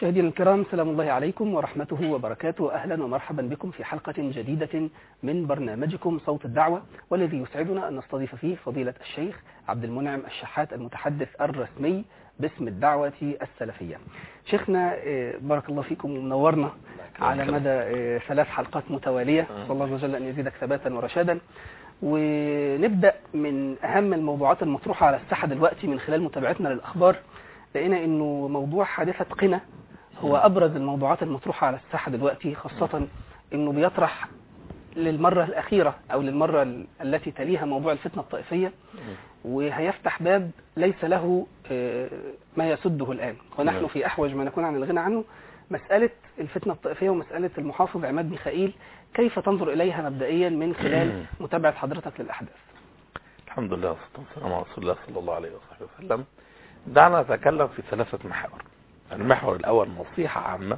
مشاهدينا الكرام، سلام الله عليكم ورحمته وبركاته. أهلا ومرحبا بكم في حلقة جديدة من برنامجكم صوت الدعوة، والذي يسعدنا أن نستضيف فيه فضيلة الشيخ عبد المنعم الشحات، المتحدث الرسمي باسم الدعوة السلفية. شيخنا بارك الله فيكم ومنورنا على مدى 3 حلقات متوالية، صلى الله عز وجل أن يزيدك ثباتا ورشادا. ونبدأ من أهم الموضوعات المطروحة على الساحة دلوقتي من خلال متابعتنا للأخبار. لقينا انه موضوع حادثة قنا هو ابرز الموضوعات المطروحة على الساحة دلوقتي، خاصة انه بيطرح للمرة الاخيرة او للمرة التي تليها موضوع الفتنة الطائفية، وهيفتح باب ليس له ما يسده الان، ونحن في احوج ما نكون عن الغنى عنه. مسألة الفتنة الطائفية ومسألة المحافظ عماد ميخائيل، كيف تنظر اليها مبدئيا من خلال متابعة حضرتك للاحداث؟ الحمد لله والصلاة والسلام على رسول الله صلى الله عليه وصحبه وسلم. دعنا نتكلم في 3 محاور. المحور الأول نصيحة عامة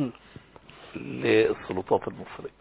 للسلطات المصرية.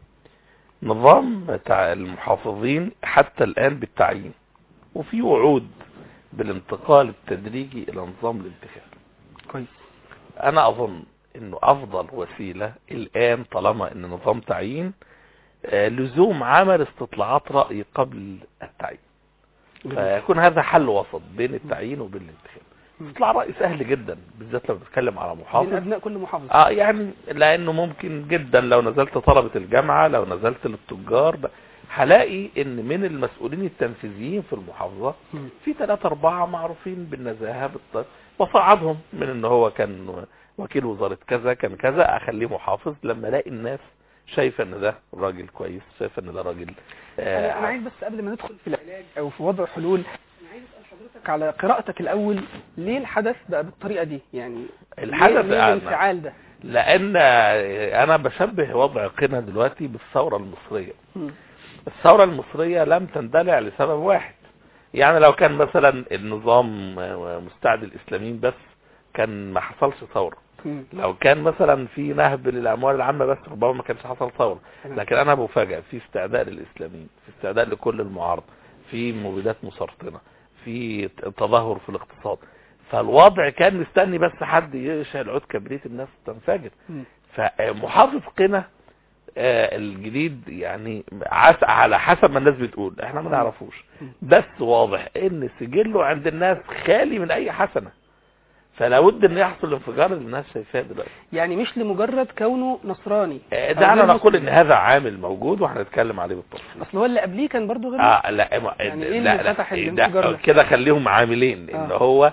نظام بتاع المحافظين حتى الآن بالتعيين، وفي وعود بالانتقال التدريجي إلى نظام الانتخاب. كويس. أنا أظن أنه أفضل وسيلة الآن طالما أن نظام تعيين لزوم عمل استطلاعات رأي قبل التعيين، فيكون هذا حل وسط بين التعيين وبين الانتخاب. استطلاع رأي سهل جدا، بالذات لو بنتكلم على محافظ، بين أبناء كل محافظ. يعني لأنه ممكن جدا لو نزلت طلبة الجامعة، لو نزلت للتجار، هلاقي ان من المسؤولين التنفيذيين في المحافظة في 3-4 معروفين بالنزاهة بصعدهم من ان هو كان وكيل وزارة كذا، كان كذا، اخليه محافظ لما الاقي الناس شايفه ان ده راجل كويس، شايفه ان ده راجل. انا عايز بس قبل ما ندخل في العلاج او في وضع حلول، انا عايز اسال حضرتك على قراءتك الاول. ليه الحدث بقى بالطريقه دي؟ يعني الحدث ليه الانفعال ده؟ لان انا بشبه وضع قنا دلوقتي بالثوره المصريه. الثوره المصريه لم تندلع لسبب واحد. يعني لو كان مثلا النظام مستعد الاسلاميين بس كان ما حصلش ثوره. لو كان مثلا في نهب للاموال العامه بس ربما ما كانش حصل ثوره. لكن انا بفاجئ في استعداء للاسلاميين، في استعداء لكل المعارضه، في مبيدات مسرطنه، في تدهور في الاقتصاد. فالوضع كان مستني بس حد يشعل عود كبريت الناس تنفجر. فمحافظ قنا الجديد يعني على حسب ما الناس بتقول، احنا ما نعرفوش، بس واضح ان سجله عند الناس خالي من اي حسنه. فلا بد ان يحصل انفجار اللي الناس شايفاه دلوقتي. يعني مش لمجرد كونه نصراني. دعنا نقول ان هذا عامل موجود وهنتكلم عليه بالتفصيل. اصل هو اللي قبليه كان برضه غير لا يعني ايه اللي فتح الانفجار ده؟ كده خليهم عاملين ان هو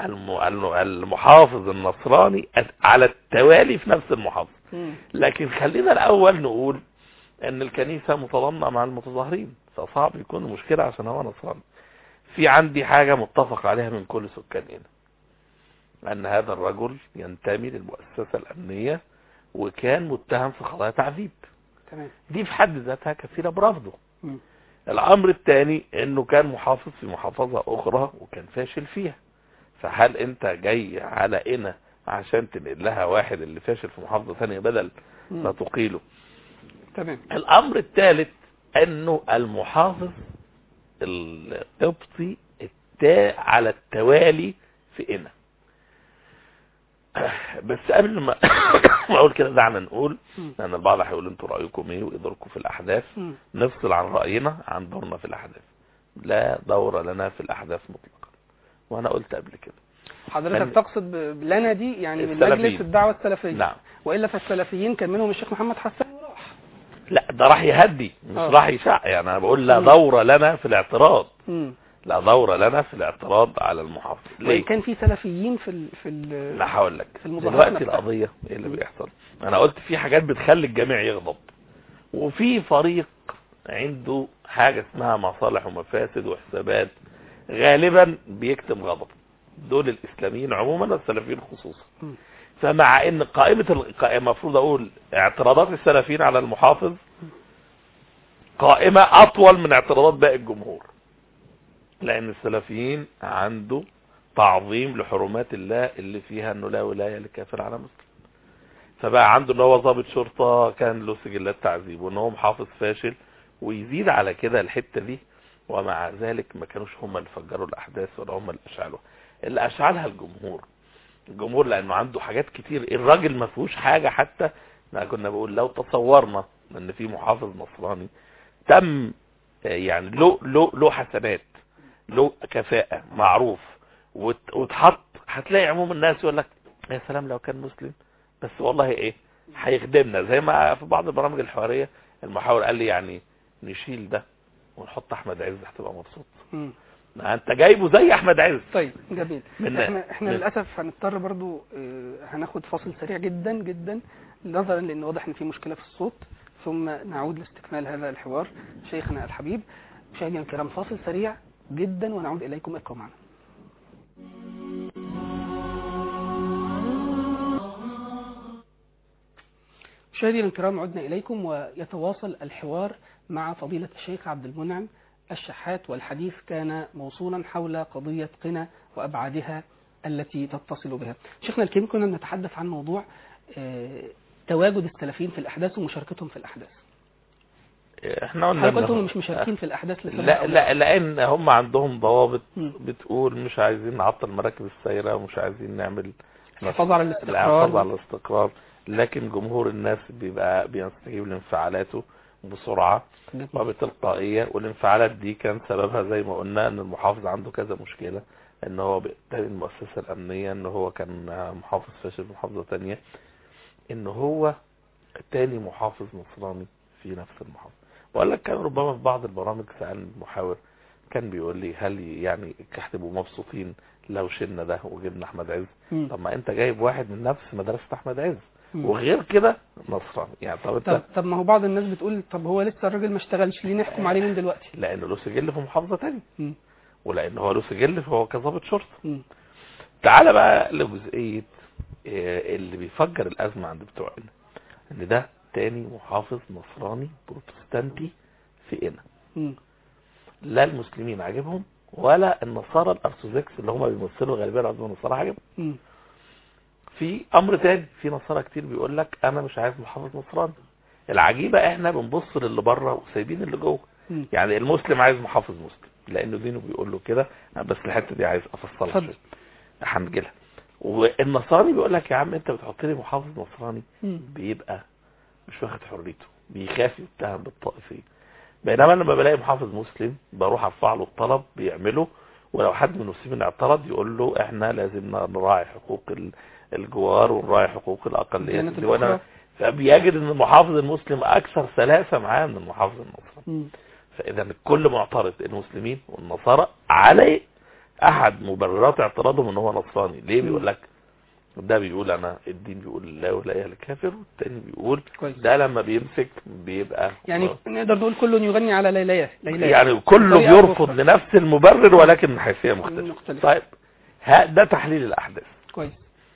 المحافظ النصراني على التوالي في نفس المحافظه. لكن خلينا الاول نقول ان الكنيسه متضامنه مع المتظاهرين، فصعب يكون مشكله عشان هو نصراني. في عندي حاجه متفق عليها من كل سكان هنا، ان هذا الرجل ينتمي للمؤسسه الامنيه وكان متهم في قضايا تعذيب. تمام. دي في حد ذاتها كفيله برفضه. الامر الثاني انه كان محافظ في محافظه اخرى وكان فاشل فيها. فهل انت جاي على هنا عشان تنقل لها واحد اللي فاشل في محافظه ثانيه بدل ما تقيله؟ تمام. الامر الثالث انه المحافظ القبطي على التوالي في هنا. بس قبل ما اقول كده دعنا نقول، لان البعض هيقول انتوا رايكم ايه ويدوركم في الاحداث. نفصل عن راينا عن دورنا في الاحداث. لا دور لنا في الاحداث مطلقا، وانا قلت قبل كده. حضرتك تقصد لنا دي يعني من مجلس الدعوه السلفيه؟ نعم. والا فالسلفيين كان منهم الشيخ محمد حسان وراح. لا ده راح يهدي مش راح يشع. يعني انا بقول لا دور لنا في الاعتراض. لا دور لنا في الاعتراض على المحافظ. ليه؟ كان في سلفيين لا هقول لك دلوقتي القضيه ايه اللي بيحصل. انا قلت في حاجات بتخلي الجميع يغضب، وفي فريق عنده حاجه اسمها مصالح ومفاسد وحسابات، غالبا بيكتم غضب. دول الاسلاميين عموما والسلفيين خصوصا. فمع ان قائمه المفروض اقول اعتراضات السلفيين على المحافظ قائمه اطول من اعتراضات باقي الجمهور، لان السلفيين عنده تعظيم لحرمات الله اللي فيها انه لا ولايه لكافر على مسلم. فبقى عنده ان هو ضابط شرطه كان له سجلات تعذيب، وان هو محافظ فاشل، ويزيد على كده الحته دي. ومع ذلك ما كانوش هم اللي فجروا الاحداث ولا هم اللي اشعلوها. اللي اشعلها الجمهور. الجمهور لانه عنده حاجات كتير، الراجل ما فيهوش حاجه. حتى احنا كنا بقول لو تصورنا ان في محافظ نصراني تم يعني له حسنات، له كفاءه، معروف، واتحط، هتلاقي عموم الناس يقول لك يا سلام لو كان مسلم، بس والله ايه هيخدمنا. زي ما في بعض البرامج الحواريه المحاور قال لي يعني نشيل ده ونحط احمد عز هتبقى مبسوط. ما انت جايبه زي احمد عز. طيب جميل. احنا للاسف هنضطر برضو هناخد فاصل سريع جدا جدا نظرا لان واضح ان في مشكله في الصوت، ثم نعود لاستكمال هذا الحوار شيخنا الحبيب. مشاهدينا الكرام فاصل سريع جدا ونعود اليكم، ابقوا معنا. مشاهدينا الكرام عدنا اليكم ويتواصل الحوار مع فضيلة الشيخ عبد المنعم الشحات، والحديث كان موصولا حول قضية قنا وأبعادها التي تتصل بها. شيخنا الكريم كنا نتحدث عن موضوع تواجد السلفيين في الأحداث ومشاركتهم في الأحداث. احنا قلنا انهم مش مشاركين في الأحداث لسبب لا لأن هم عندهم ضوابط بتقول مش عايزين نعطل مراكب السيرة ومش عايزين نعمل حفاظ على الاستقرار، لكن جمهور الناس بيبقى بيستجيب لانفعالاته بسرعة وبتلقائية، والانفعالات دي كان سببها زي ما قلنا ان المحافظ عنده كذا مشكلة، ان هو بيقتل المؤسسة الامنية، ان هو كان محافظ فاشل محافظة تانية، ان هو تاني محافظ نصراني في نفس المحافظة. وقال لك كان ربما في بعض البرامج سأل المحاور كان بيقول لي هل يعني هتبقوا مبسوطين لو شلنا ده وجبنا احمد عز؟ طب ما انت جايب واحد من نفس مدرسة احمد عز وغير كده نصراني يعني. طب ما هو بعض الناس بتقول طب هو لسه الراجل ما اشتغلش، ليه نحكم عليه من دلوقتي؟ لانه له سجل في محافظه ثانيه، ولانه هو له سجل فهو كظابط شرطه. تعال بقى لجزئيه اللي بيفجر الازمه عند بتوعنا، ان ده تاني محافظ نصراني بروتستانتي في قنا. لا المسلمين عاجبهم ولا النصارى الارثوذكس اللي هم بيمثلوا غالبيه العظمى النصارى عاجبهم. في امر تاني، في نصارى كتير بيقول لك انا مش عايز محافظ نصراني. العجيبه احنا بنبص للي بره وسايبين اللي جوه. يعني المسلم عايز محافظ مسلم لانه دينه بيقول له كده، بس الحته دي عايز افصلها شويه هنجيلها. والنصراني بيقول لك يا عم انت بتحط لي محافظ نصراني بيبقى مش واخد حريته، بيخاف يتهم بالطائفيه. بينما لما بلاقي محافظ مسلم بروح ارفع له الطلب بيعمله، ولو حد من المسلمين اعترض يقول له احنا لازم نراعي حقوق الجوار ونراعي حقوق الاقليات، فبيجد ان المحافظ المسلم اكثر سلاسه معاه من المحافظ النصراني. فاذا الكل معترض، المسلمين والنصارى، عليه احد مبررات اعتراضهم ان هو نصراني. ليه؟ بيقول لك ده بيقول انا الدين بيقول لا ولا اله الا الكافر، والتاني بيقول ده لما بيمسك بيبقى يعني نقدر نقول كله يغني على ليلاه يعني كله بيرفض لنفس المبرر ولكن من حيثيه مختلفه. طيب ده تحليل الاحداث كويس.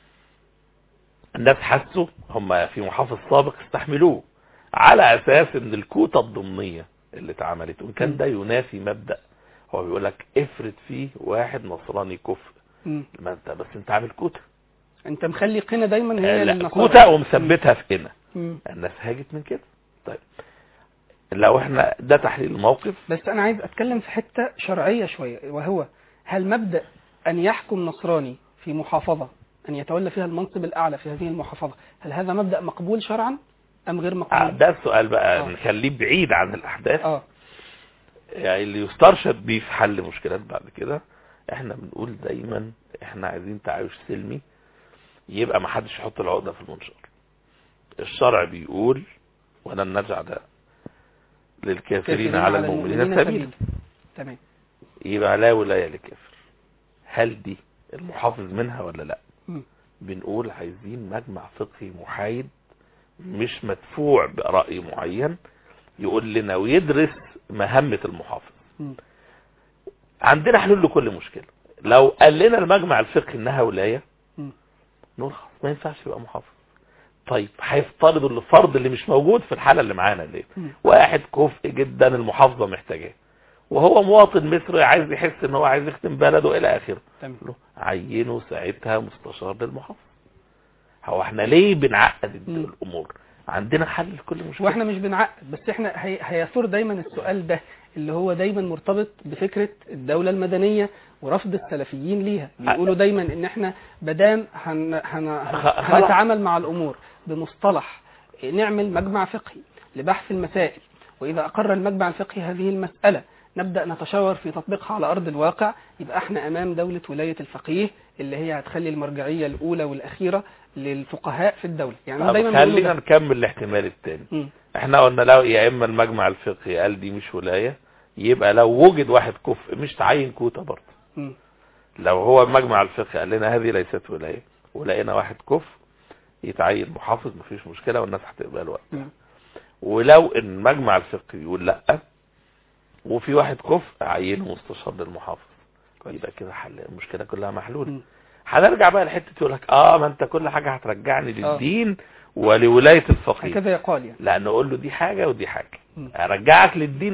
الناس حسوا هم في محافظ سابق استحملوه على اساس ان الكوتا الضمنيه اللي اتعملت، وان كان ده ينافي مبدا هو بيقول لك افرض فيه واحد نصراني كفء، ما انت بس انت عامل كوتا، انت مخلي قنا دايما هي النصارى كوتا ومثبتها في قنا. الناس هاجت من كده. طيب لو احنا ده تحليل الموقف، بس انا عايز اتكلم في حته شرعيه شويه، وهو هل مبدا ان يحكم نصراني في محافظه أن يتولى فيها المنصب الأعلى في هذه المحافظة، هل هذا مبدأ مقبول شرعا أم غير مقبول؟ ده السؤال بقى نخليه بعيد عن الأحداث. يعني اللي يسترشد بيه في حل مشكلات بعد كده. احنا بنقول دايما احنا عايزين تعايش سلمي، يبقى ما حدش يحط العقدة في المنشار. الشرع بيقول ولن نجعل للكافرين على المؤمنين سبيلا. تمام. يبقى لا ولاية للكافر. هل دي المحافظ منها ولا لا؟ بنقول عايزين مجمع فقهي محايد مش مدفوع برأي معين يقول لنا ويدرس مهمة المحافظ. عندنا حلول لكل مشكلة. لو قال لنا المجمع الفقهي انها ولاية نقول خلاص ما ينفعش يبقى محافظ. طيب هيفترضوا الفرض اللي مش موجود في الحالة اللي معانا ليه؟ واحد كفء جدا المحافظة محتاجاه وهو مواطن مصري عايز يحس ان هو عايز يختم بلده الى اخره، عينه ساعتها مستشار للمحافظ. هو احنا ليه بنعقد الامور؟ عندنا حل لكل مشكله. واحنا مش بنعقد، بس احنا هيثور دايما السؤال ده اللي هو دايما مرتبط بفكرة الدولة المدنية ورفض السلفيين ليها. بيقولوا دايما ان احنا بدام هنتعامل مع الامور بمصطلح نعمل مجمع فقهي لبحث المسائل، واذا اقر المجمع الفقهي هذه المسألة نبدأ نتشاور في تطبيقها على أرض الواقع، يبقى احنا أمام دولة ولاية الفقيه اللي هي هتخلي المرجعية الأولى والأخيرة للفقهاء في الدولة. يعني دايما خلينا نكمل الاحتمال الثاني. احنا قلنا لو يا إما المجمع الفقهي قال دي مش ولاية، يبقى لو وجد واحد كفء مش تعين كوتا برضه. لو هو المجمع الفقهي قال لنا هذه ليست ولاية ولقينا واحد كفء يتعين محافظ مفيش مشكلة والناس هتقبل وقت. ولو ان المجمع الفقهي يقول لا وفي واحد كفء عينه مستشار للمحافظ، يبقى كده حل المشكله كلها محلوله. هنرجع بقى لحته يقول لك ما انت كل حاجه هترجعني للدين ولولايه الفقيه هكذا يقال يعني. لا نقول له دي حاجه ودي حاجه. ارجعك للدين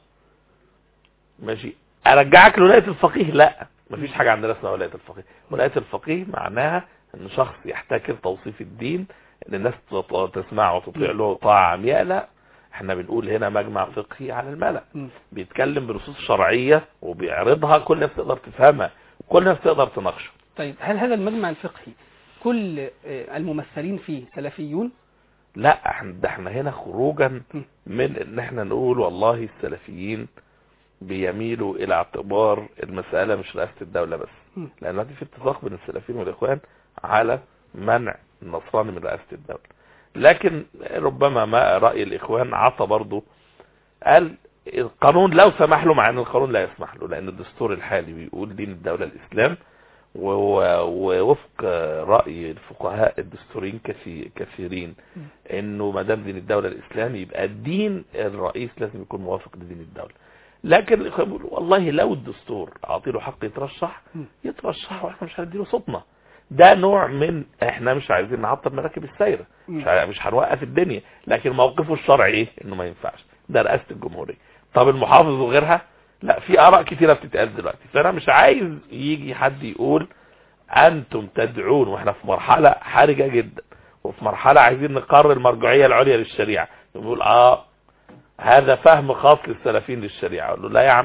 ماشي، ارجعك لولايه الفقيه لا، مفيش حاجه عندنا اسمها ولايه الفقيه. ولايه الفقيه معناها ان شخص يحتكر توصيف الدين ان الناس تسمعه وتطيع له طاعه عمياء، لا، احنا بنقول هنا مجمع فقهي على الملأ بيتكلم بنصوص شرعية وبيعرضها كل الناس تقدر تفهمها وكل الناس تقدر تناقشه. طيب هل هذا المجمع الفقهي كل الممثلين فيه سلفيون؟ لا، احنا هنا خروجا من ان احنا نقول والله السلفيين بيميلوا الى اعتبار المسألة مش رئاسة الدولة بس، لان في اتفاق بين السلفيين والاخوان على منع النصراني من رئاسة الدولة. لكن ربما ما رأي الإخوان عطى برضو، قال القانون لو سمح له، مع أن القانون لا يسمح له لأن الدستور الحالي بيقول دين الدولة الإسلام، ووفق رأي الفقهاء الدستوريين كثيرين أنه ما دام دين الدولة الإسلام يبقى الدين الرئيس لازم يكون موافق لدين الدولة. لكن الإخوان بيقولوا والله لو الدستور أعطيله حق يترشح وإحنا مش هنديله صوتنا. ده نوع من احنا مش عايزين نعطل مراكب السيرة، مش هنوقف الدنيا، لكن موقفه الشرعي ايه؟ انه ما ينفعش، ده رئاسة الجمهورية. طب المحافظ وغيرها لا، في اراء كثيرة بتتقال دلوقتي. فانا مش عايز يجي حد يقول انتم تدعون واحنا في مرحلة حرجة جدا وفي مرحلة عايزين نقرر المرجعية العليا للشريعة، يقول هذا فهم خاص للسلفيين للشريعة. اقول له لا يا عم،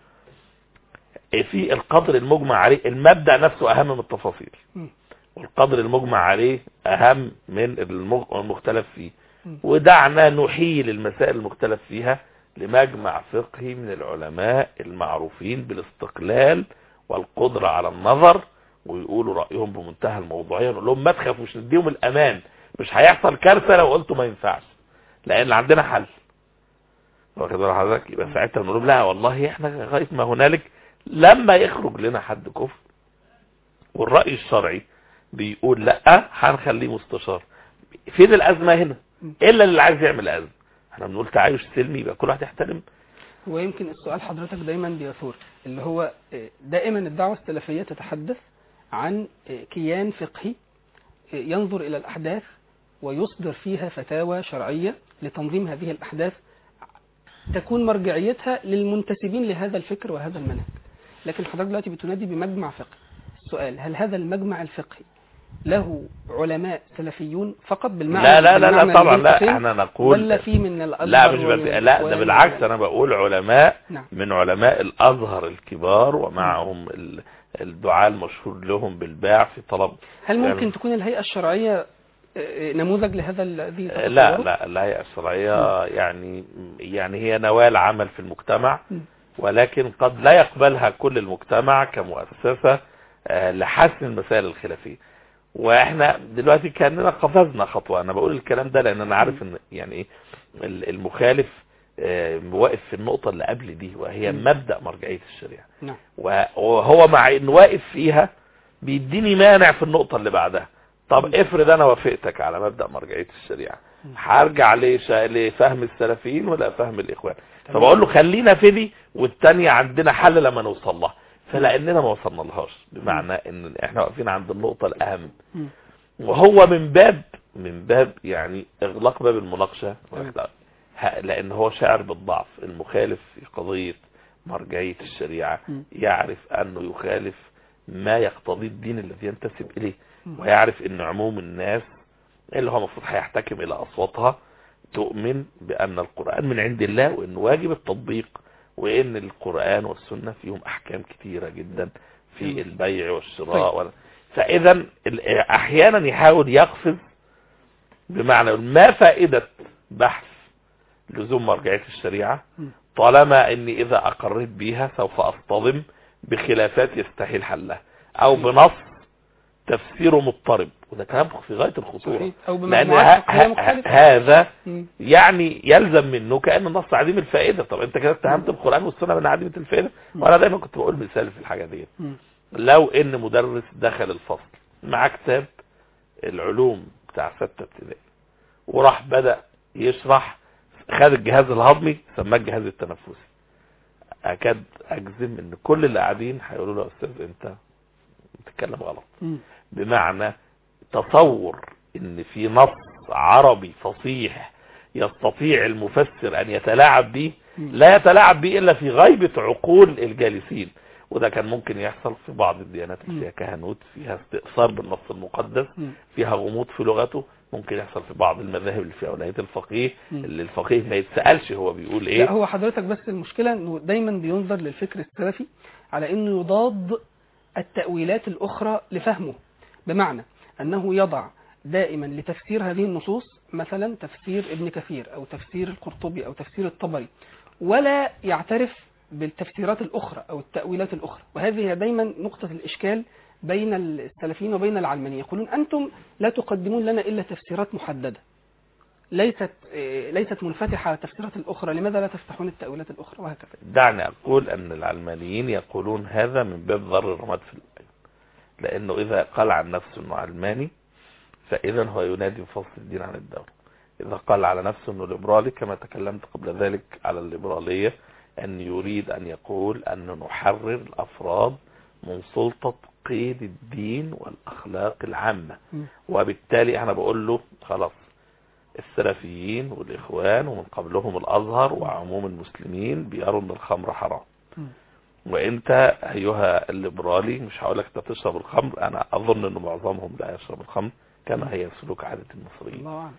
في القدر المجمع عليه، المبدأ نفسه اهم من التفاصيل، والقدر المجمع عليه اهم من المختلف فيه. ودعنا نحيل المسائل المختلف فيها لمجمع فقهي من العلماء المعروفين بالاستقلال والقدرة على النظر، ويقولوا رأيهم بمنتهى الموضوعية. نقول لهم ما تخافوش، نديهم الامان، مش هيحصل كارثة لو قلتوا ما ينفعش، لان عندنا حل. واخد بال حضرتك؟ يبقى ساعتها نقول لهم لا والله احنا لغايه ما هنالك، لما يخرج لنا حد كفر والرأي الشرعي بيقول لا هنخليه مستشار. فين الأزمة هنا؟ إلا اللي عايز يعمل أزمة. احنا بنقول تعايش سلمي، يبقى كل واحد يحترم. ويمكن السؤال حضرتك دايما بيثور، اللي هو دائما الدعوة السلفية تتحدث عن كيان فقهي ينظر إلى الأحداث ويصدر فيها فتاوى شرعية لتنظيم هذه الأحداث تكون مرجعيتها للمنتسبين لهذا الفكر وهذا المنهج. لكن حضرتك دلوقتي بتنادي بمجمع فقهي. السؤال، هل هذا المجمع الفقهي له علماء سلفيون فقط بالمعنى؟ لا طبعا لا، احنا نقول ولا في من الازهر؟ لا مش لا، ده بالعكس، انا بقول علماء من علماء الازهر الكبار ومعهم الدعاء المشهور لهم بالباع في طلب. هل ممكن تكون الهيئة الشرعية نموذج لهذا الذي؟ لا الهيئة الشرعية يعني هي نواة عمل في المجتمع، ولكن قد لا يقبلها كل المجتمع كمؤسسة لحسن المسائل الخلافية. واحنا دلوقتي كأننا قفزنا خطوة. انا بقول الكلام ده لان انا عارف ان يعني المخالف واقف في النقطة اللي قبل دي، وهي مبدأ مرجعية الشريعة، وهو مع ان واقف فيها بيديني مانع في النقطة اللي بعدها. طب افرض انا وافقتك على مبدأ مرجعية الشريعة، هرجع لفهم السلفيين ولا فهم الاخوان؟ فبقول له خلينا في دي، والتانية عندنا حل لما نوصل لها. فلاننا ما وصلنا لهاش، بمعنى ان احنا واقفين عند النقطة الاهم، وهو من باب يعني اغلاق باب المناقشة، لان هو شاعر بالضعف. المخالف في قضية مرجعية الشريعة يعرف انه يخالف ما يقتضي الدين الذي ينتسب اليه، ويعرف ان عموم الناس اللي هو المفروض هيحتكم الى اصواتها تؤمن بان القرآن من عند الله، وانه واجب التطبيق وان القرآن والسنة فيهم احكام كتيرة جدا في البيع والشراء. فاذا احيانا يحاول يقفز، بمعنى ما فائدة بحث لزوم مرجعية الشريعة طالما اني اذا اقريت بيها سوف اصطدم بخلافات يستحيل حلها، او بنص تفسيره مضطرب، وده كلام في غاية الخطورة. لان هذا يعني يلزم منه كأن النص عديم الفائدة. طب انت كده اتهمت القرآن والسنة من عديمة الفائدة. وانا دايما كنت بقول مثال في الحاجة دي، لو ان مدرس دخل الفصل مع كتاب العلوم بتاع 6 ابتدائي وراح بدأ يشرح، خد الجهاز الهضمي سماه الجهاز التنفسي، اكاد اجزم ان كل اللي قاعدين هيقولوا له يا استاذ انت بتتكلم غلط. بمعنى تصور ان في نص عربي فصيح يستطيع المفسر ان يتلاعب به، لا يتلاعب به الا في غيبة عقول الجالسين. وده كان ممكن يحصل في بعض الديانات اللي فيها كهنوت، فيها استئثار بالنص المقدس، فيها غموض في لغته. ممكن يحصل في بعض المذاهب اللي فيها ولاية الفقيه، اللي الفقيه ما يتسألش هو بيقول ايه. لا هو حضرتك بس المشكلة انه دايما بينظر للفكر السلفي على انه يضاد التأويلات الاخرى لفهمه، بمعنى انه يضع دائما لتفسير هذه النصوص مثلا تفسير ابن كثير او تفسير القرطبي او تفسير الطبري، ولا يعترف بالتفسيرات الاخرى او التأويلات الاخرى. وهذه دايما نقطة الاشكال بين السلفيين وبين العلمانيين، يقولون انتم لا تقدمون لنا الا تفسيرات محددة ليست منفتحة على التفسيرات الأخرى، لماذا لا تفتحون التأويلات الأخرى؟ وهكذا. دعني أقول أن العلمانيين يقولون هذا من باب ضر الرماد في الآية، لأنه إذا قال عن نفسه أنه علماني فإذا هو ينادي بفصل الدين عن الدولة. إذا قال على نفسه أنه ليبرالي كما تكلمت قبل ذلك على الليبرالية، أن يريد أن يقول أن نحرر الأفراد من سلطة قيد الدين والأخلاق العامة. وبالتالي أنا بقول له خلاص، السلفيين والإخوان ومن قبلهم الأزهر وعموم المسلمين بيروا أن الخمر حرام، وانت ايها الليبرالي مش هقول لك انت تشرب الخمر، انا اظن ان معظمهم لا يشرب الخمر كما هي سلوك عادة المصريين.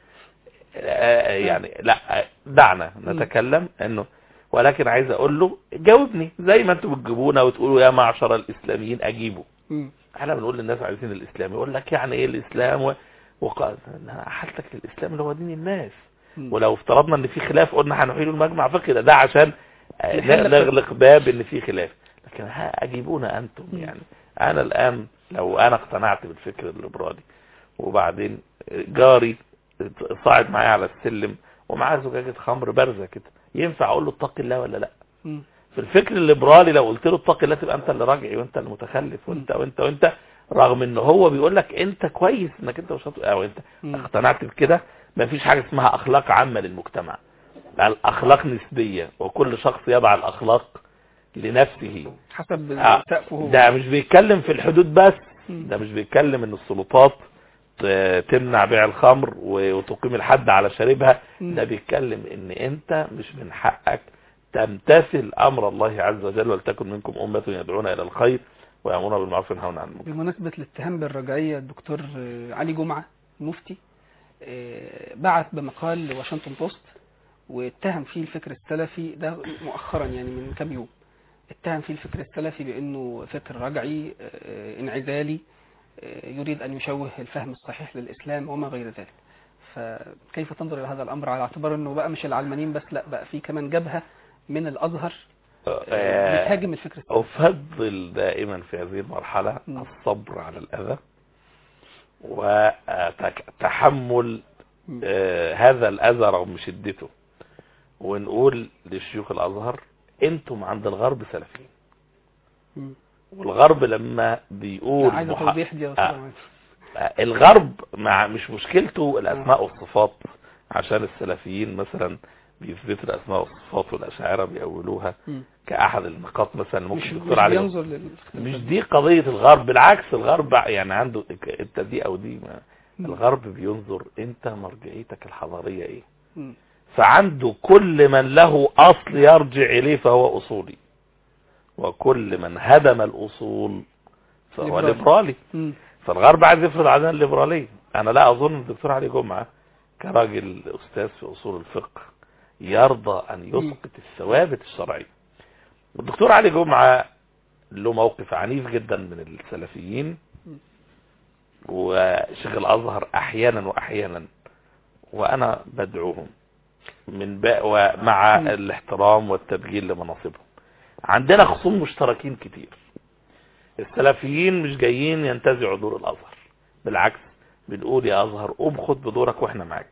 يعني لا دعنا نتكلم انه، ولكن عايز اقول له جاوبني زي ما انتم بتجيبونا وتقولوا يا معشر الاسلاميين اجيبوا. احنا بنقول للناس عايزين الاسلام، يقول لك يعني ايه الاسلام وقال حالتك للاسلام اللي هو دين الناس. ولو افترضنا ان في خلاف قلنا هنحيل المجمع فقهي، ده عشان نغلق باب ان في خلاف. لكن اجيبونا انتم. يعني انا الان لو انا اقتنعت بالفكر الليبرالي وبعدين جاري صاعد معايا على السلم ومعاه زجاجة خمر بارزة كده، ينفع اقول له اتق الله ولا لا؟ في الفكر الليبرالي لو قلت له اتق الله تبقى انت اللي راجعي وانت اللي متخلف وانت رغم ان هو بيقول لك انت كويس انك انت شاطر او انت اقتنعت بكده. ما فيش حاجة اسمها اخلاق عامة للمجتمع، الاخلاق نسبية وكل شخص يضع الاخلاق لنفسه حسب سقفه. ده مش بيتكلم في الحدود بس، ده مش بيتكلم ان السلطات تمنع بيع الخمر وتقيم الحد على شاربها، ده بيتكلم ان انت مش من حقك تمتثل امر الله عز وجل، ولتكن منكم امة يدعون الى الخير ويأمرون بالمعروف وينهون عن المنكر. بمناسبة الاتهام بالرجعية، الدكتور علي جمعة مفتي بعث بمقال لواشنطن بوست واتهم فيه الفكر السلفي ده مؤخرا، يعني من كم يوم، اتهم فيه الفكر السلفي بانه فكر رجعي انعزالي يريد ان يشوه الفهم الصحيح للاسلام وما غير ذلك. فكيف تنظر الى هذا الامر على اعتبار انه بقى مش العلمانيين بس، لا بقى في كمان جبهة من الازهر بتهاجم الفكر السلفي؟ افضل دائما في هذه المرحلة الصبر على الاذى وتحمل هذا الاذى رغم شدته، ونقول لشيوخ الازهر انتم عند الغرب سلفيين. والغرب لما بيقول عايز توضيح دي الغرب مش مشكلته الاسماء والصفات، عشان السلفيين مثلا بيثبتوا الاسماء والصفات والاشاعره بيأولوها كاحد النقاط مثلا ممكن الدكتور عليه. مش دي قضيه الغرب، بالعكس الغرب يعني عنده انت دي او دي الغرب بينظر انت مرجعيتك الحضاريه ايه، فعنده كل من له اصل يرجع اليه فهو اصولي، وكل من هدم الاصول فهو ليبرالي. فالغرب عايز يفرض علينا الليبراليه. انا لا اظن الدكتور علي جمعه كراجل استاذ في اصول الفقه يرضى ان يسقط الثوابت الشرعيه والدكتور علي جمعة له موقف عنيف جدا من السلفيين، وشيخ الازهر احيانا واحيانا، وانا بدعوهم من ومع الاحترام والتبجيل لمناصبهم. عندنا خصوم مشتركين كتير. السلفيين مش جايين ينتزعوا دور الازهر، بالعكس بنقول يا ازهر قوم خد بدورك واحنا معاك.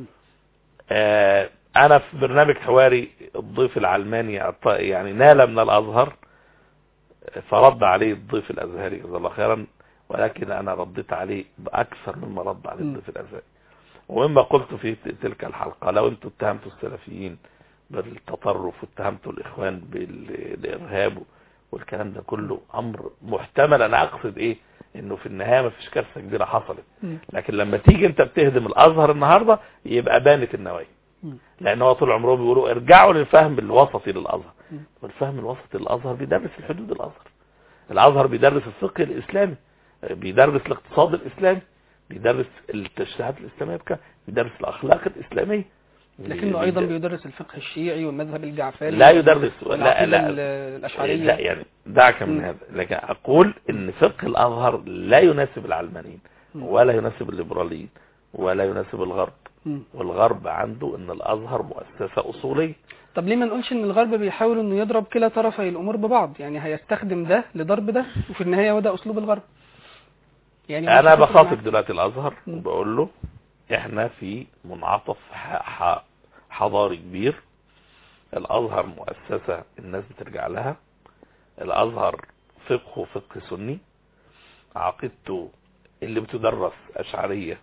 انا في برنامج حواري الضيف العلماني يعني نال من الازهر، فرد عليه الضيف الازهري جزاه الله خيرا، ولكن انا رديت عليه باكثر مما رد عليه الضيف الازهري. ومما قلت في تلك الحلقة، لو انتوا اتهمتوا السلفيين بالتطرف واتهمتوا الاخوان بالارهاب والكلام ده كله امر محتمل، انا اقصد ايه؟ انه في النهاية ما فيش كارثة كبيرة حصلت، لكن لما تيجي انت بتهدم الازهر النهاردة يبقى بانت النوايا. لان هو طول عمرهم بيقولوا ارجعوا للفهم الوسطي للازهر. والفهم الوسطي للازهر بيدرس الحدود الازهر. الازهر بيدرس الفقه الاسلامي، بيدرس الاقتصاد الاسلامي، بيدرس التشريعات الاسلاميه، بيدرس الاخلاق الاسلاميه، لكنه ايضا بيدرس الفقه الشيعي والمذهب الجعفري. لا يدرس لا الاشعريه. لا يعني دعك من هذا، لكن اقول ان فقه الازهر لا يناسب العلمانيين ولا يناسب الليبراليين ولا يناسب الغرب. والغرب عنده ان الازهر مؤسسه اصوليه. طب ليه ما نقولش ان الغرب بيحاول انه يضرب كلا طرفي الامور ببعض؟ يعني هيستخدم ده لضرب ده، وفي النهايه وده اسلوب الغرب. يعني انا بخاطب دلوقتي الازهر وبقول له احنا في منعطف حضاري كبير. الازهر مؤسسه الناس بترجع لها. الازهر فقه سني، عقيدته اللي بتدرس اشعريه،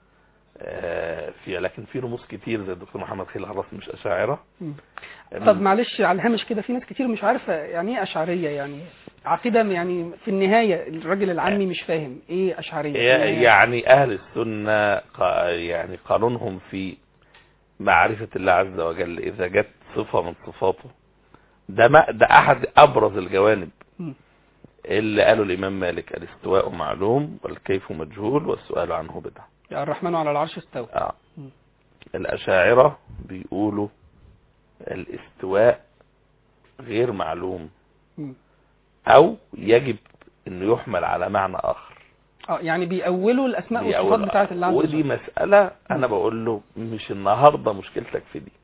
لكن في رموز كتير زي الدكتور محمد خليل الحراس مش اشاعره. طب معلش على الهامش كده، في ناس كتير مش عارفه يعني ايه اشعريه، يعني عقيده، يعني في النهايه الراجل العامي مش فاهم ايه اشعريه. يعني اهل السنه يعني قانونهم في معرفه الله عز وجل اذا جت صفه من صفاته، ده احد ابرز الجوانب اللي قالوا الامام مالك: الاستواء معلوم والكيف مجهول والسؤال عنه بدعه. يعني الرحمن على العرش استوى. الاشاعره بيقولوا الاستواء غير معلوم، او يجب انه يحمل على معنى اخر. يعني بيأولوا الاسماء والصفات بتاعه الله عز وجل. ودي مسألة انا بقول له مش النهاردة مشكلتك في دي.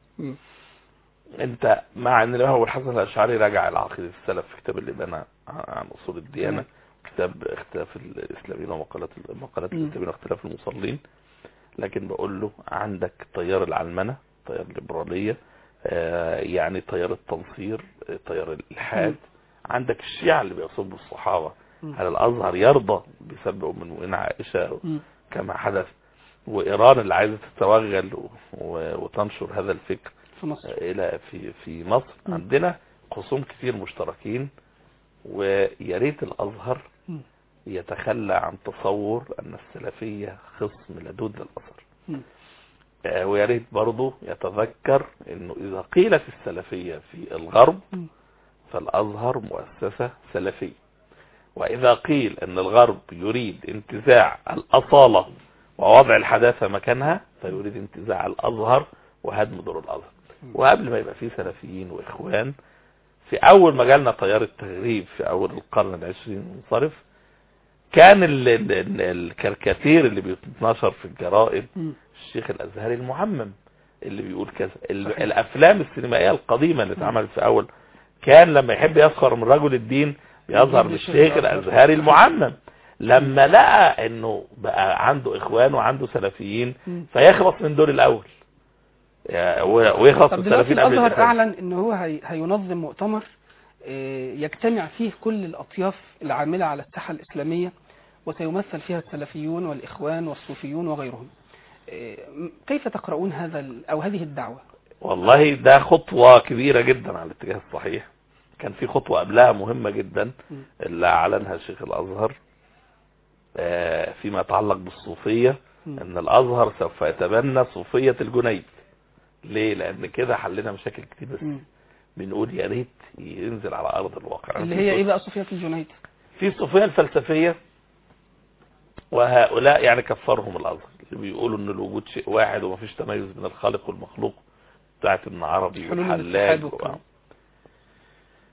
انت مع ان هو الحسن الاشعري راجع العقيدة السلف في كتاب اللي بنى عن اصول الديانة، كتاب اختلاف الاسلاميين ومقالات الاسلاميين واختلاف المصلين، لكن بقول له عندك تيار العلمنة، تيار الليبرالية، يعني تيار التنصير، تيار الالحاد، عندك الشيعة اللي بيصبوا الصحابة. هل الازهر يرضى بسب ام المؤمنين عائشة كما حدث؟ وايران اللي عايزة تتوغل وتنشر هذا الفكر في مصر. الى في مصر. عندنا خصوم كتير مشتركين، ويا ريت الازهر يتخلى عن تصور ان السلفية خصم لدود للازهر. ويا ريت برضه يتذكر انه اذا قيلت السلفية في الغرب فالازهر مؤسسة سلفية، واذا قيل ان الغرب يريد انتزاع الاصالة ووضع الحداثة مكانها فيريد انتزاع الازهر وهدم دور الازهر. وقبل ما يبقى فيه سلفيين واخوان، في اول ما جالنا تيار التغريب في اول القرن العشرين منصرف، كان الكاريكاتير اللي بيتنشر في الجرائد الشيخ الازهري المعمم اللي بيقول كذا. الافلام السينمائية القديمة اللي اتعملت في اول، كان لما يحب يسخر من رجل الدين يظهر بالشيخ الازهري المعمم. لما لقى انه بقى عنده اخوان وعنده سلفيين فيخلص من دول الاول ويخلص من السلفيين قبل الازهر اعلن ان هو هينظم مؤتمر يجتمع فيه كل الاطياف العامله على الساحه الاسلاميه، وسيمثل فيها السلفيون والاخوان والصوفيون وغيرهم. كيف تقرؤون هذه الدعوه؟ والله ده خطوه كبيره جدا على الاتجاه الصحيح. كان في خطوه قبلها مهمه جدا اللي اعلنها شيخ الازهر فيما يتعلق بالصوفيه، ان الازهر سوف يتبنى صوفيه الجنيد. ليه؟ لان كده حلنا مشاكل كتير، بس بنقول يا ريت ينزل على ارض الواقع. اللي هي ايه بقى صوفيه الجنيد؟ في الصوفيه الفلسفيه، وهؤلاء يعني كفرهم الازهر، اللي بيقولوا ان الوجود شيء واحد ومفيش تميز بين الخالق والمخلوق، بتاعت ابن عربي والحلاج.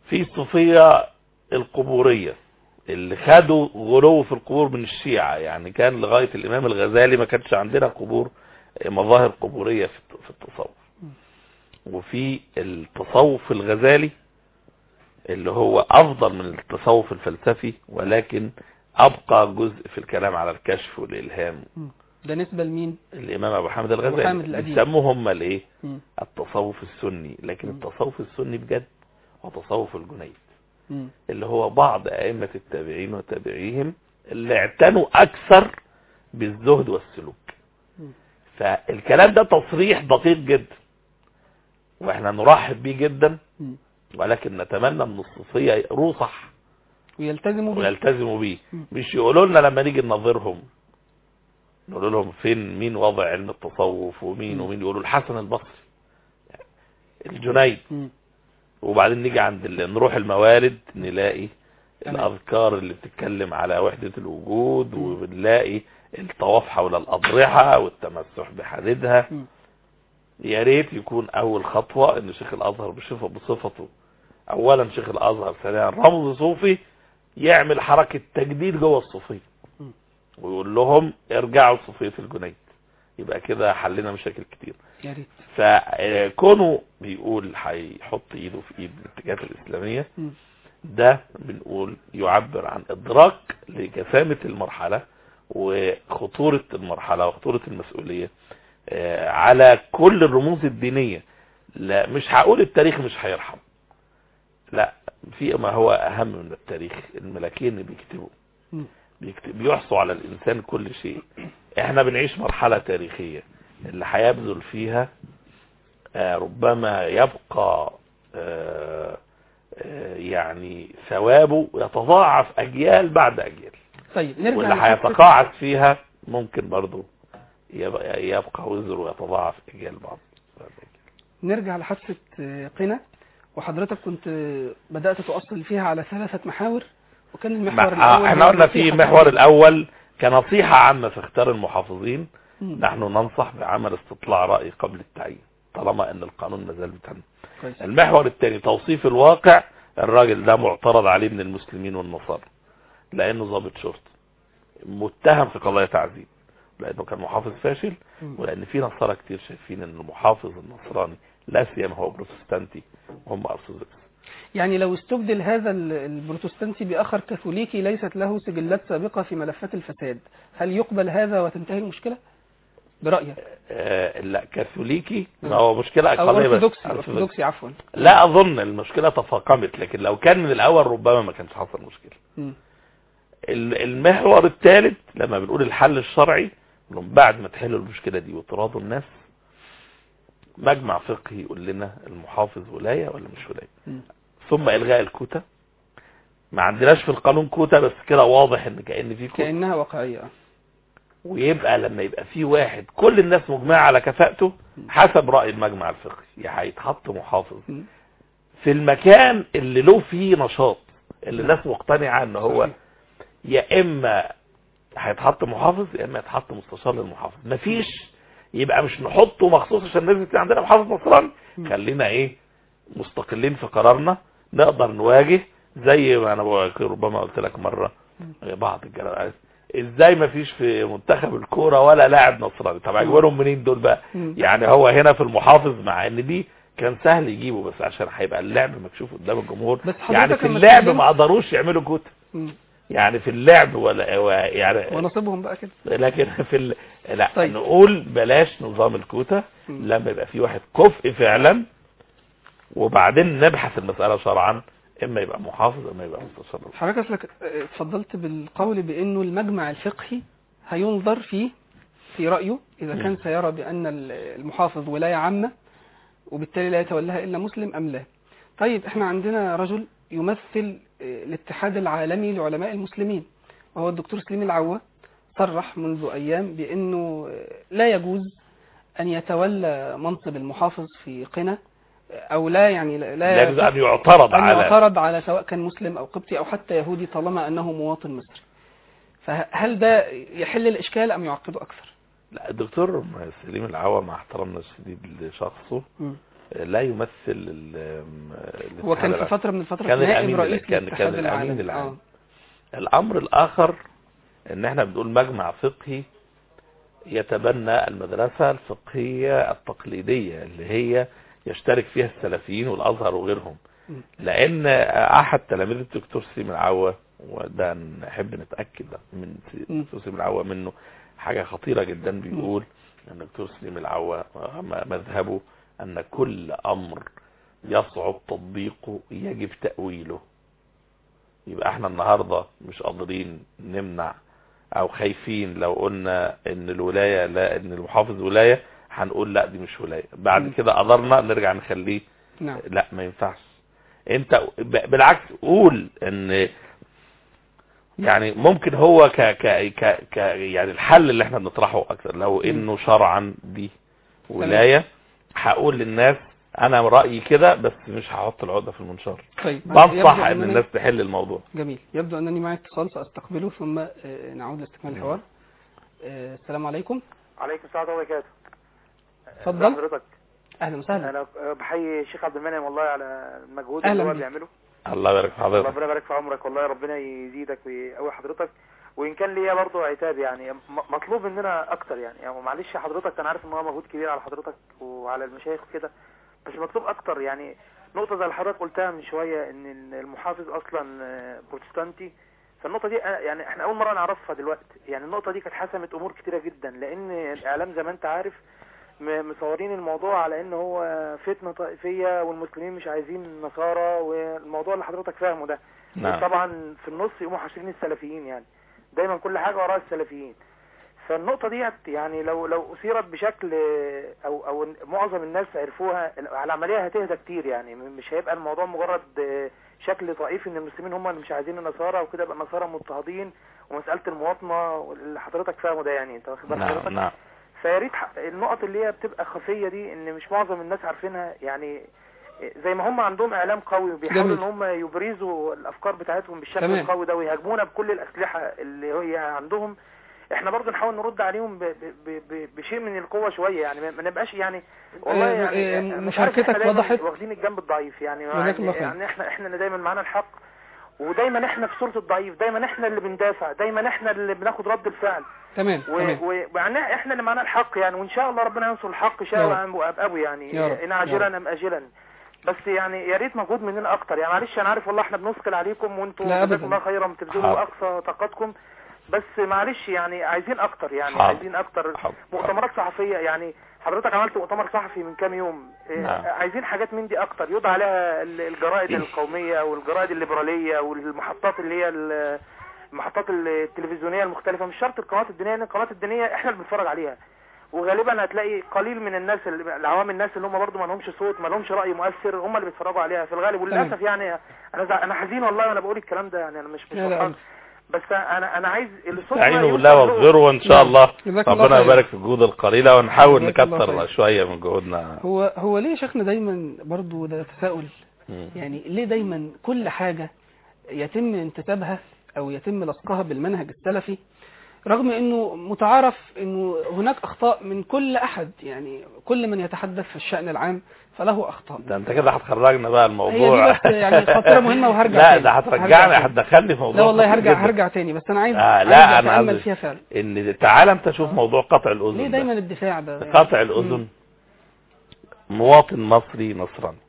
في الصوفية القبورية اللي خدوا غلو في القبور من الشيعة، يعني كان لغاية الإمام الغزالي ما كانش عندنا قبور، مظاهر قبورية في التصوف. وفي التصوف الغزالي اللي هو أفضل من التصوف الفلسفي، ولكن أبقى جزء في الكلام على الكشف والإلهام. ده نسبة لمين؟ الإمام أبو حامد الغزالي. بيسموه هم الإيه؟ التصوف السني. لكن التصوف السني بجد هو تصوف الجنيد، اللي هو بعض أئمة التابعين وتابعيهم اللي اعتنوا أكثر بالزهد والسلوك. فالكلام ده تصريح دقيق جدا واحنا نرحب بيه جدا، ولكن نتمنى ان الصوفية يقروه صح ويلتزموا بيه. مش يقولوا لنا لما نيجي ننظرهم نقول لهم فين، مين وضع علم التصوف ومين يقولوا الحسن البصري، الجنيد، وبعدين نيجي عند نروح الموارد نلاقي الأذكار اللي بتتكلم على وحدة الوجود، وبنلاقي الطواف حول الأضرحة والتمسح بحديدها. يا ريت يكون أول خطوة إن شيخ الأزهر بصفته أولا شيخ الأزهر، ثانيا رمز صوفي، يعمل حركة تجديد جوه الصوفية ويقول لهم ارجعوا صوفية الجنيد. يبقى كده حلنا مشاكل كتير. يا ريت. فكونه بيقول هيحط ايده في ايد الاتجاهات الإسلامية، ده بنقول يعبر عن إدراك لجسامة المرحلة وخطورة المرحلة وخطورة المسؤولية على كل الرموز الدينية. لا مش هقول التاريخ مش هيرحم، لا، في ما هو أهم من التاريخ. الملاكين اللي بيحصوا على الإنسان كل شيء. احنا بنعيش مرحلة تاريخية اللي هيبذل فيها ربما يبقى يعني ثوابه يتضاعف أجيال بعد أجيال. طيب نرجع واللي هيتقاعد فيها ممكن برضو يبقى وزره ويتضاعف أجيال بعض. نرجع لحادثة قنا، وحضرتك كنت بدأت تؤصل فيها على 3 محاور، وكان المحور الأول احنا قلنا في المحور الأول كنصيحة عامة في اختيار المحافظين. نحن ننصح بعمل استطلاع رأي قبل التعيين طالما ان القانون مازال بتم. المحور الثاني توصيف الواقع. الراجل ده معترض عليه من المسلمين والنصارى لانه ضابط شرطة متهم في قضايا تعذيب، لانه كان محافظ فاشل، ولان في نصارى كتير شايفين ان المحافظ النصراني لا سيما هو بروتستانتي وهم ارثوذكس. يعني لو استبدل هذا البروتستانتي بآخر كاثوليكي ليست له سجلات سابقة في ملفات الفساد، هل يقبل هذا وتنتهي المشكلة برأيك؟ لا، كاثوليكي ما هو مشكلة أقلية بس. أرثوذكسي عفوا. لا أظن المشكلة تفاقمت، لكن لو كان من الأول ربما ما كانش حصل مشكلة. المحور الثالث لما بنقول الحل الشرعي، بعد ما تحلوا المشكلة دي وتراضوا الناس، مجمع فقهي يقول لنا المحافظ ولاية ولا مش ولاية، ثم إلغاء الكوتا. ما عندناش في القانون كوتا، بس كده واضح ان كأن في كوتا، كأنها واقعية. ويبقى لما يبقى في واحد كل الناس مجمعة على كفاءته حسب رأي المجمع الفقهي، هيتحط محافظ في المكان اللي له فيه نشاط، اللي الناس مقتنعة ان هو يا اما هيتحط محافظ يا اما يتحط مستشار للمحافظ. مفيش يبقى مش نحطه مخصوص عشان الناس عندنا محافظ نصراني. خلينا مستقلين في قرارنا، نقدر نواجه زي ما انا ربما قلت لك مرة بعض الجرائد ازاي ما فيش في منتخب الكورة ولا لاعب نصراني. طب اجيبهم منين دول بقى؟ يعني هو هنا في المحافظ، مع ان دي كان سهل يجيبه بس عشان هيبقى اللعب مكشوف قدام الجمهور. يعني في اللعب ما قدروش يعملوا كوتا، يعني في اللعب ولا يعني ونصيبهم بقى كده. لكن في لا طيب. نقول بلاش نظام الكوتا لما يبقى في واحد كفء فعلا، وبعدين نبحث المسألة شرعا، اما يبقى محافظ اما يبقى مستشار. حضرتك اتفضلت بالقول بانه المجمع الفقهي هينظر في رأيه اذا كان سيرى بان المحافظ ولاية عامة وبالتالي لا يتولاها الا مسلم ام لا. طيب احنا عندنا رجل يمثل الاتحاد العالمي لعلماء المسلمين، وهو الدكتور سليم العوة، صرح منذ ايام بانه لا يجوز ان يتولى منصب المحافظ في قنا، او لا يعني لا يجوز ان يعترض على سواء كان مسلم او قبطي او حتى يهودي طالما انه مواطن مصري. فهل ده يحل الاشكال ام يعقده اكثر؟ لا، الدكتور سليم العوة مع احترامنا الشديد لشخصه لا يمثل هو كان في فترة من الفترات كان نائب رئيس كان الاتحاد الأمين العام. العالمي. الأمر الآخر ان احنا بنقول مجمع فقهي يتبنى المدرسة الفقهية التقليدية اللي هي يشترك فيها السلفيين والأزهر وغيرهم. لأن أحد تلاميذ الدكتور سليم العوة، وده نحب نتأكد من الدكتور سليم العوة منه حاجة خطيرة جدا، بيقول أن الدكتور سليم العوة مذهبه أن كل أمر يصعب تطبيقه يجب تأويله. يبقى احنا النهاردة مش قادرين نمنع او خايفين لو قلنا ان الولاية لا، ان المحافظ ولاية هنقول لا دي مش ولاية، بعد كده قدرنا نرجع نخليه نعم. لا ما ينفعش. انت بالعكس قول ان يعني ممكن هو يعني الحل اللي احنا بنطرحه اكثر لو انه شرعا دي ولاية، هقول للناس انا رأيي كده بس مش هحط العقدة في المنشار. طيب بنصح ان الناس تحل الموضوع. جميل. يبدو انني معي اتصال ساستقبله ثم نعود لاستكمال الحوار. السلام عليكم. عليكم السلام ورحمة الله وبركاته. اتفضل حضرتك. اهلا وسهلا. انا بحيي الشيخ عبد المنعم والله على المجهود اللي هو بيعمله. الله يبارك في حضرتك. ربنا يبارك في عمرك والله، ربنا يزيدك ويقوي حضرتك. وان كان ليا برضه عتاب يعني مطلوب مننا اكتر يعني معلش حضرتك، انا عارف ان هو مجهود كبير على حضرتك وعلى المشايخ كده، بس مطلوب اكتر. يعني نقطة زي اللي حضرتك قلتها من شوية ان المحافظ اصلا بروتستانتي، فالنقطة دي يعني احنا اول مرة نعرفها دلوقتي. يعني النقطة دي كانت حسمت امور كتيرة جدا، لان الاعلام زي ما انت عارف مصورين الموضوع على ان هو فتنة طائفية والمسلمين مش عايزين نصارى، والموضوع اللي حضرتك فاهمه ده. نعم. طبعا في النص يقوموا حاشرين السلفيين، يعني دايما كل حاجة وراء السلفيين. فالنقطة دي يعني لو أثيرت بشكل أو معظم الناس عرفوها، العملية هتهدى كتير. يعني مش هيبقى الموضوع مجرد شكل طائفي ان المسلمين هم اللي مش عايزين النصارى وكده، يبقى النصارى مضطهدين، ومسألة المواطنة اللي حضرتك فاهمه ده. يعني انت واخد بالك حضرتك؟ نعم. فيا ريت النقط اللي هي بتبقى خفية دي ان مش معظم الناس عارفينها. يعني زي ما هم عندهم اعلام قوي وبيحاولوا ان هم يبرزوا الافكار بتاعتهم بالشكل القوي ده ويهاجمونا بكل الاسلحة اللي هي عندهم، احنا برضو نحاول نرد عليهم بشيء من القوة شوية. يعني ما نبقاش يعني والله يعني مشاركتك وضحت، واخدين الجنب الضعيف. يعني احنا اللي دايما معانا الحق، ودايما احنا في صورة الضعيف، دايما احنا اللي بندافع، دايما احنا اللي بناخد رد الفعل. تمام. ويعني احنا اللي معانا الحق يعني، وان شاء الله ربنا ينصر الحق شاء وابقى يعني ان عاجلا ام اجلا. بس يعني يا ريت مجهود مننا اكتر. يعني معلش انا عارف والله احنا بنثقل عليكم وانتم جزاكم الله خيرا بتبذلوا اقصى طاقتكم، بس معلش يعني عايزين اكتر. يعني عايزين اكتر مؤتمرات صحفية. يعني حضرتك عملت مؤتمر صحفي من كام يوم، عايزين حاجات من دي اكتر، يوضع عليها الجرائد القومية والجرائد الليبرالية والمحطات اللي هي المحطات التلفزيونية المختلفة، مش شرط القنوات الدينية، لان القنوات الدينية احنا اللي بنتفرج عليها، وغالبا هتلاقي قليل من الناس العوام الناس اللي هم برضو ما لهمش صوت ما لهمش رأي مؤثر هم اللي بيتفرجوا عليها في الغالب. وللاسف يعني انا حزين والله وانا بقول الكلام ده. يعني انا مش فرحان، بس انا عايز الصوت تعينوا بالله واصبروا وان شاء الله ربنا يبارك في الجهود القليله، ونحاول نكتر شويه من جهودنا. هو ليه شيخنا دايما برضو ده تساؤل، يعني ليه دايما كل حاجه يتم انتسابها او يتم لصقها بالمنهج السلفي، رغم انه متعارف انه هناك اخطاء من كل احد، يعني كل من يتحدث في الشأن العام فله اخطاء. ده انت كده هتخرجنا بقى الموضوع. هي دي بس يعني خطيره مهمه وهرجع لا تاني. ده هترجعني هتدخلني في موضوع. لا والله هرجع تاني، بس انا عايز لا انا اتامل فيها فعلا. ان تعالى انت شوف موضوع قطع الاذن. ليه دايما الدفاع ده؟ قطع الاذن. مواطن مصري نصراني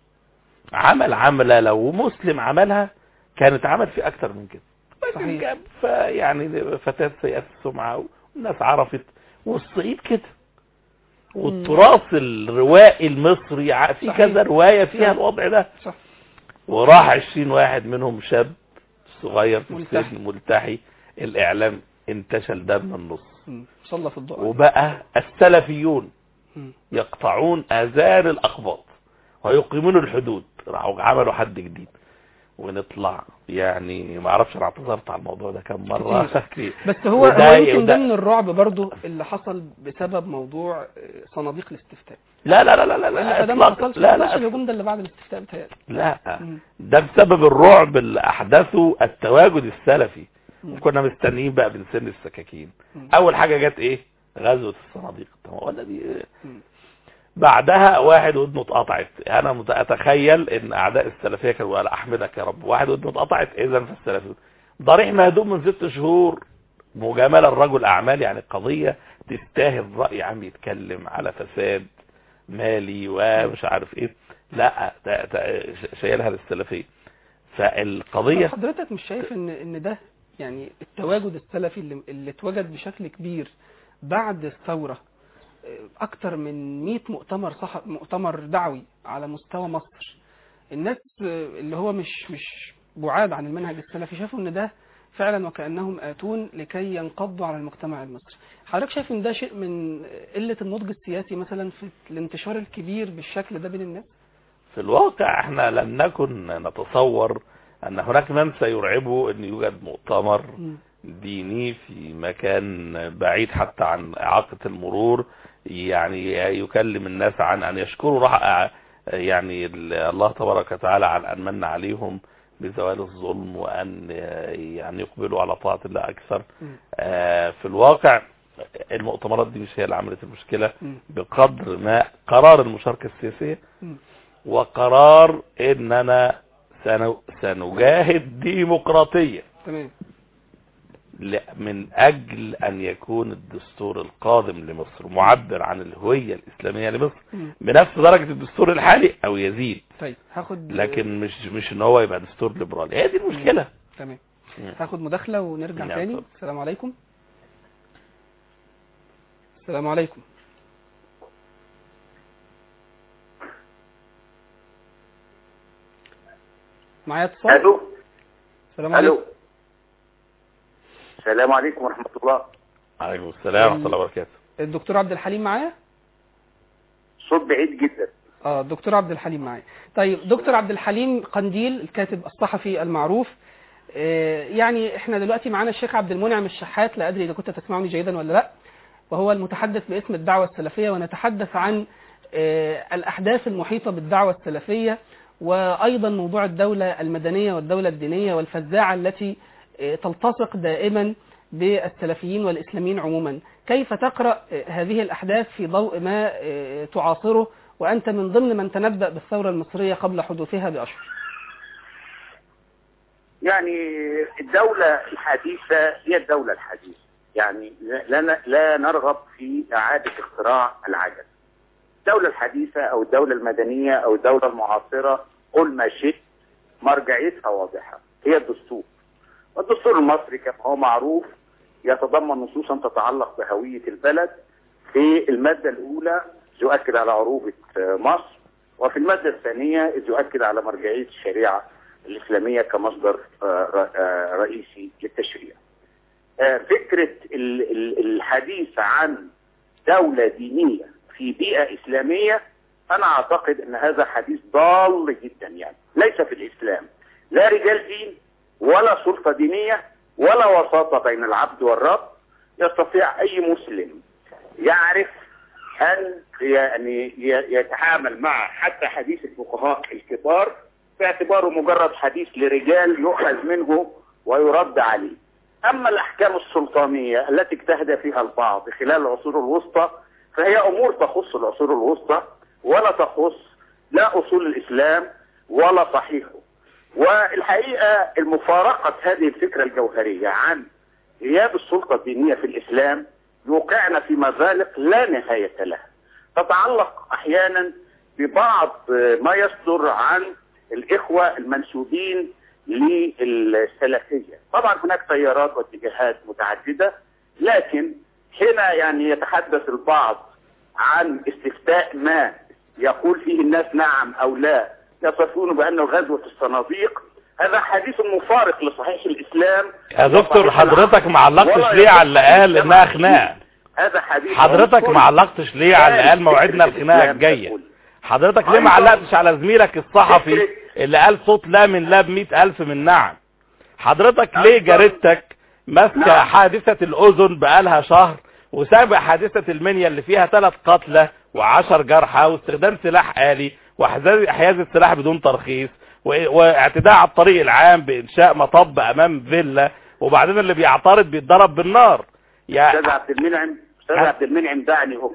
عمل عمله، لو مسلم عملها كانت عمل في اكتر من كده. صحيح. يعني فتاة سيئة السمعة والناس عرفت، والصعيد كده، والتراث الروائي المصري في كذا رواية فيها الوضع ده. صح. وراح 20 واحد منهم شاب صغير في السجن ملتحي، الإعلام انتشل ده من النص، صلى في الضوء، وبقى السلفيون يقطعون آذان الأقباط ويقيمون الحدود. راحوا عملوا حد جديد، ونطلع يعني ما اعرفش انا اعتذرت على الموضوع ده كم مره بس هو يمكن ده من الرعب برضو اللي حصل بسبب موضوع صناديق الاستفتاء. لا لا لا لا لا ده ما حصلش. لا الهجوم ده اللي بعد الاستفتاء بتهيألي. لا ده بسبب الرعب اللي احدثه التواجد السلفي، وكنا مستنيين بقى بنسن السكاكين. اول حاجه جت ايه؟ غزوه الصناديق. ولا دي بعدها واحد ودنه اتقطعت. انا اتخيل ان اعداء السلفيه كانوا قال احمدك يا رب، واحد ودنه اتقطعت اذا في السلفيه. ضريح مهدوم من 6 شهور، مجامله الرجل اعمال، يعني قضيه تستاهل راي عام يتكلم على فساد مالي ومش عارف ايه، لا ده شايلها للسلفيه. فالقضيه حضرتك مش شايف ان ده يعني التواجد السلفي اللي اتوجد بشكل كبير بعد الثوره، اكتر من 100 مؤتمر دعوي على مستوى مصر، الناس اللي هو مش بعاد عن المنهج السلفي شافوا ان ده فعلا وكأنهم آتون لكي ينقضوا على المجتمع المصري. حضرتك شايف ان ده شيء من قلة النضج السياسي مثلا في الانتشار الكبير بالشكل ده بين الناس؟ في الواقع احنا لم نكن نتصور ان هناك من سيرعبه ان يوجد مؤتمر ديني في مكان بعيد حتى عن إعاقة المرور، يعني يكلم الناس عن ان يشكروا يعني الله تبارك وتعالى عن ان من عليهم بزوال الظلم وان يعني يقبلوا على طاعة الله اكثر. في الواقع المؤتمرات دي مش هي اللي عملت المشكلة بقدر ما قرار المشاركة السياسية وقرار اننا سنجاهد ديمقراطيا من اجل ان يكون الدستور القادم لمصر معبر عن الهوية الاسلامية لمصر بنفس درجة الدستور الحالي او يزيد. طيب لكن مش ان هو يبقى دستور ليبرالي، هي دي المشكلة. تمام. هاخد مداخلة ونرجع تاني. السلام عليكم. السلام عليكم. معايا اتصال. الو. السلام عليكم. السلام عليكم ورحمة الله. وعليكم السلام ورحمة الله وبركاته. الدكتور عبد الحليم معايا؟ صوت بعيد جدا. الدكتور عبد الحليم معايا. طيب دكتور عبد الحليم قنديل الكاتب الصحفي المعروف، يعني احنا دلوقتي معانا الشيخ عبد المنعم الشحات، لا ادري اذا كنت تسمعني جيدا ولا لا، وهو المتحدث باسم الدعوة السلفية، ونتحدث عن الأحداث المحيطة بالدعوة السلفية، وأيضا موضوع الدولة المدنية والدولة الدينية والفزاعة التي تلتصق دائما بالسلفيين والإسلاميين عموما. كيف تقرأ هذه الأحداث في ضوء ما تعاصره وأنت من ضمن من تنبأ بالثورة المصرية قبل حدوثها بأشهر؟ يعني الدولة الحديثة هي الدولة الحديثة، يعني لا نرغب في إعادة اختراع العجل. الدولة الحديثة أو الدولة المدنية أو الدولة المعاصرة قل ما شئت، مرجعيتها واضحة، هي الدستور. والدستور المصري كما هو معروف يتضمن نصوصا تتعلق بهوية البلد. في المادة الأولى يؤكد على عروبة مصر، وفي المادة الثانية يؤكد على مرجعية الشريعة الإسلامية كمصدر رئيسي للتشريع. فكرة الحديث عن دولة دينية في بيئة إسلامية أنا أعتقد أن هذا حديث ضال جدا، يعني ليس في الإسلام لا رجال دين ولا سلطة دينية ولا وساطة بين العبد والرب. يستطيع أي مسلم يعرف أن يعني يتعامل مع حتى حديث الفقهاء الكبار باعتباره مجرد حديث لرجال يؤخذ منه ويرد عليه. أما الأحكام السلطانية التي اجتهد فيها البعض خلال العصور الوسطى فهي أمور تخص العصور الوسطى ولا تخص لا أصول الإسلام ولا صحيحه. والحقيقة المفارقة هذه الفكرة الجوهرية عن غياب السلطة الدينية في الإسلام يوقعنا في مزالق لا نهاية لها، تتعلق أحيانا ببعض ما يصدر عن الإخوة المنسوبين للسلفية. طبعا هناك تيارات واتجاهات متعددة، لكن هنا يعني يتحدث البعض عن استفتاء ما يقول فيه الناس نعم أو لا، يصفون بأنه غزوة الصناديق. هذا حديث مفارق لصحيح الإسلام. يا دكتور حضرتك ما علقتش ليه على اللي قال إنها خناقة؟ هذا حديث حضرتك ما علقتش ليه على اللي قال موعدنا الخناقة الجاية؟ حضرتك ليه ما علقتش على زميلك الصحفي اللي قال صوت لا من لا ب100,000 من نعم؟ حضرتك ليه جريدتك ماسكه حادثة الأذن بقالها شهر وسابق حادثة المنيا اللي فيها 3 قتلى و10 جرحى واستخدام سلاح آلي وحياز السلاح بدون ترخيص واعتداء على الطريق العام بإنشاء مطب أمام فيلا، وبعدين اللي بيعترض بيتضرب بالنار؟ يا أستاذ عبد المنعم دعني أكمل.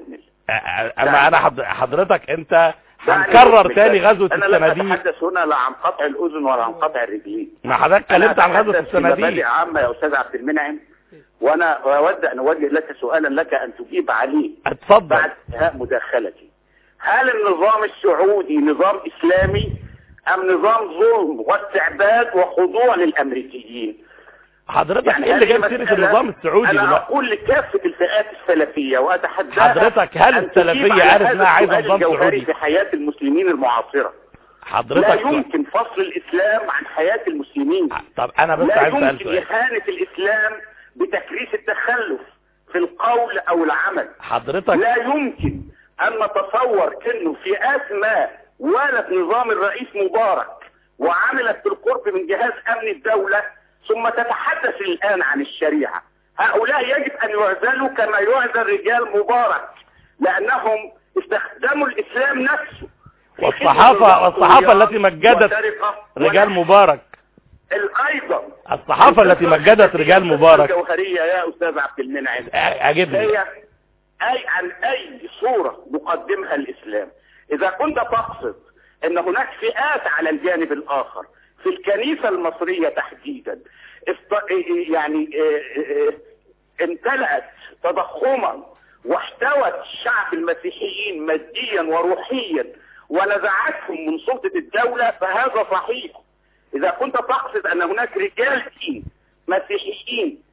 انا حضرتك انت هنكرر تاني غزوة الصناديق. انا لا اتحدث هنا لا عن قطع الاذن ولا عن قطع الرجلين. ما حضرتك اتكلمت عن غزوة الصناديق. مبادئ عامة يا استاذ عبد المنعم، وانا اود ان اوجه لك سؤالا لك ان تجيب عليه. اتفضل. بعد انتهاء مداخلتي. هل النظام السعودي نظام اسلامي ام نظام ظلم واستعباد وخضوع للامريكيين؟ حضرتك يعني ايه اللي جاب سيره النظام السعودي انا دلوقتي؟ اقول لكافه الفئات السلفيه واتحدى حضرتك هل السلفيه عارف انها عايزه نظام سعودي في حياه المسلمين المعاصره؟ حضرتك لا يمكن فصل الاسلام عن حياه المسلمين. طب انا بس عايز اسال لا يمكن اهانه الاسلام بتكريس التخلف في القول او العمل. حضرتك لا يمكن ان نتصور انه في ما ولد نظام الرئيس مبارك وعملت بالقرب من جهاز امن الدوله ثم تتحدث الان عن الشريعه. هؤلاء يجب ان يعزلوا كما يعزل رجال مبارك لانهم استخدموا الاسلام نفسه. والصحافه التي مجدت رجال مبارك. ايضا الصحافه التي مجدت رجال مبارك الجوهريه يا استاذ عبد المنعم اجبني هي عن اي صوره مقدمها الاسلام. اذا كنت تقصد ان هناك فئات على الجانب الاخر في الكنيسه المصريه تحديدا يعني امتلأت تضخما واحتوت الشعب المسيحيين ماديا وروحيا ونزعتهم من سلطه الدوله فهذا صحيح. اذا كنت تقصد ان هناك رجال دين مسيحيين